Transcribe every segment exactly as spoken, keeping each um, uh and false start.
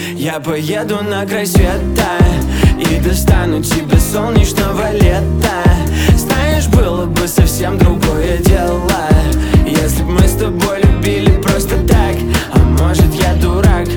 Я поеду на край света и достану тебе солнечного лета. Знаешь, было бы совсем другое дело, если б мы с тобой любили просто так. А может, я дурак?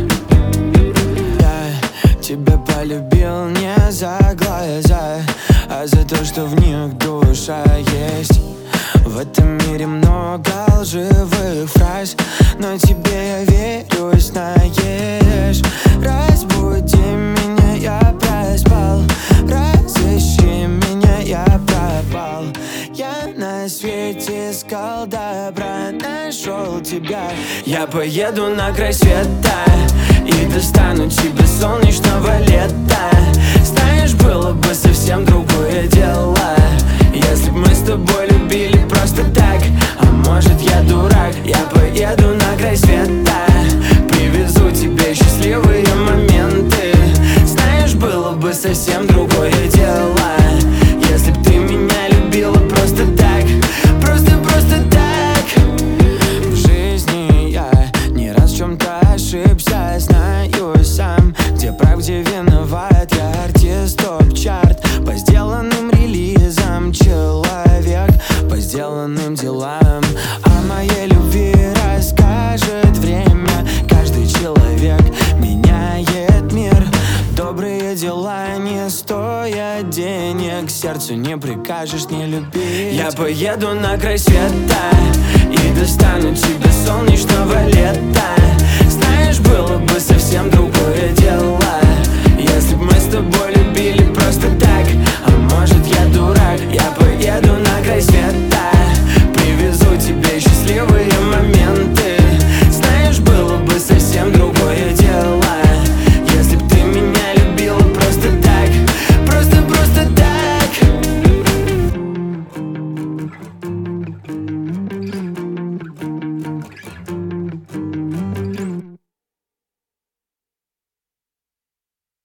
Я тебя полюбил не за глаза, а за то, что в них душа есть. В этом мире много лживых фраз, но тебе я верю, знаешь. Разбуди меня, я проспал, разыщи меня, я пропал. Я на свете искал добра, нашел тебя. Я поеду на край света и достану тебе солнечного лета. Знаешь, было бы совсем другое дело, если б мы с тобой любили просто так. А может, я дурак? Я поеду на край света, привезу тебе счастливые моменты. Знаешь, было бы совсем другое дело, если б ты меня любила просто так. Просто-просто так. В жизни я не раз в чем-то ошибся, знаю сам, где прав, где виноват. Я артист топ-чарт по сделанным релизам, человек по сделанным делам. О моей любви расскажет время. Каждый человек меняет мир. Добрые дела не стоят денег, сердцу не прикажешь не любить. Я поеду на край света